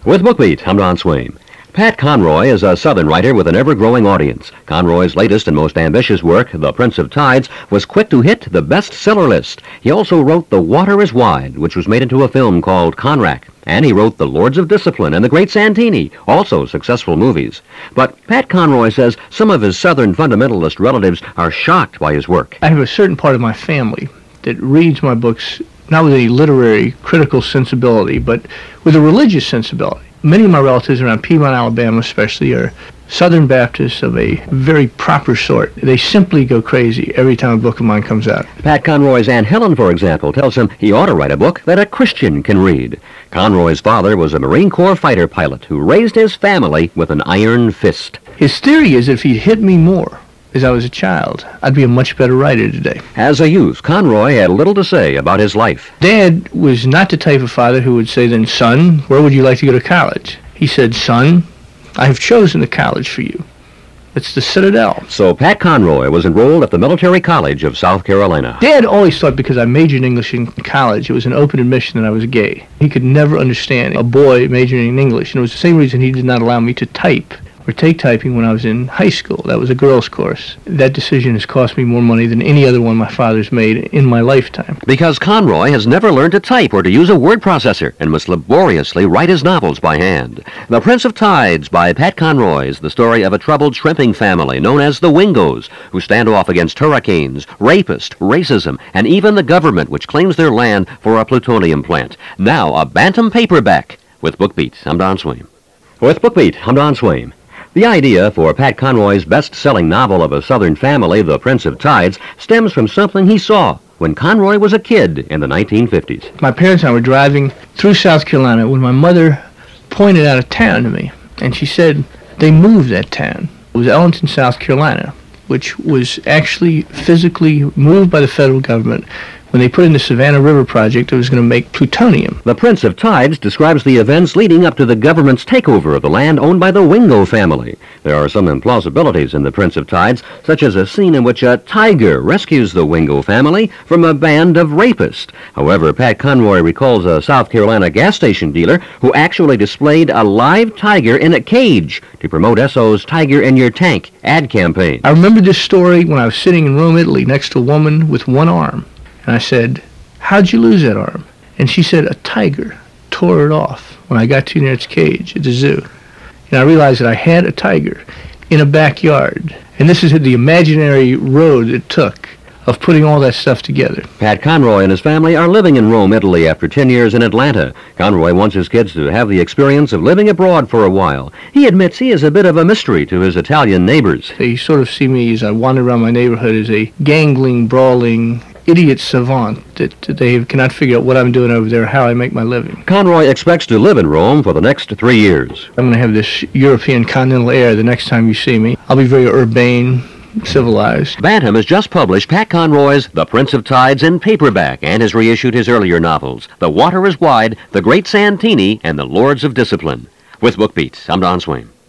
With BookBeat, I'm Don Swaim. Pat Conroy is a Southern writer with an ever-growing audience. Conroy's latest and most ambitious work, The Prince of Tides, was quick to hit the bestseller list. He also wrote The Water is Wide, which was made into a film called Conrack. And he wrote The Lords of Discipline and The Great Santini, also successful movies. But Pat Conroy says some of his Southern fundamentalist relatives are shocked by his work. I have a certain part of my family that reads my books not with a literary, critical sensibility, but with a religious sensibility. Many of my relatives around Piedmont, Alabama especially, are Southern Baptists of a very proper sort. They simply go crazy every time a book of mine comes out. Pat Conroy's Aunt Helen, for example, tells him he ought to write a book that a Christian can read. Conroy's father was a Marine Corps fighter pilot who raised his family with an iron fist. His theory is if he'd hit me more as I was a child, I'd be a much better writer today. As a youth, Conroy had little to say about his life. Dad was not the type of father who would say, then, son, where would you like to go to college? He said, son, I have chosen the college for you. It's the Citadel. So Pat Conroy was enrolled at the Military College of South Carolina. Dad always thought because I majored in English in college, it was an open admission that I was gay. He could never understand a boy majoring in English, and it was the same reason he did not allow me to type or take typing when I was in high school. That was a girls' course. That decision has cost me more money than any other one my father's made in my lifetime. Because Conroy has never learned to type or to use a word processor and must laboriously write his novels by hand. The Prince of Tides by Pat Conroy is the story of a troubled shrimping family known as the Wingos, who stand off against hurricanes, rapists, racism, and even the government, which claims their land for a plutonium plant. Now, a Bantam paperback. With BookBeat, I'm Don Swaim. With BookBeat, I'm Don Swaim. The idea for Pat Conroy's best-selling novel of a Southern family, The Prince of Tides, stems from something he saw when Conroy was a kid in the 1950s. My parents and I were driving through South Carolina when my mother pointed out a town to me, and she said they moved that town. It was Ellington, South Carolina, which was actually physically moved by the federal government when they put in the Savannah River project that was going to make plutonium. The Prince of Tides describes the events leading up to the government's takeover of the land owned by the Wingo family. There are some implausibilities in The Prince of Tides, such as a scene in which a tiger rescues the Wingo family from a band of rapists. However, Pat Conroy recalls a South Carolina gas station dealer who actually displayed a live tiger in a cage to promote Esso's Tiger in Your Tank ad campaign. I remember this story when I was sitting in Rome, Italy, next to a woman with one arm. And I said, how'd you lose that arm? And she said, a tiger tore it off when I got too near its cage at the zoo. And I realized that I had a tiger in a backyard. And this is the imaginary road it took of putting all that stuff together. Pat Conroy and his family are living in Rome, Italy after 10 years in Atlanta. Conroy wants his kids to have the experience of living abroad for a while. He admits he is a bit of a mystery to his Italian neighbors. They sort of see me as I wander around my neighborhood as a gangling, brawling idiot savant that they cannot figure out what I'm doing over there, how I make my living. Conroy expects to live in Rome for the next 3 years. I'm going to have this European continental air the next time you see me. I'll be very urbane, civilized. Bantam has just published Pat Conroy's The Prince of Tides in paperback and has reissued his earlier novels, The Water is Wide, The Great Santini, and The Lords of Discipline. With BookBeat, I'm Don Swaim.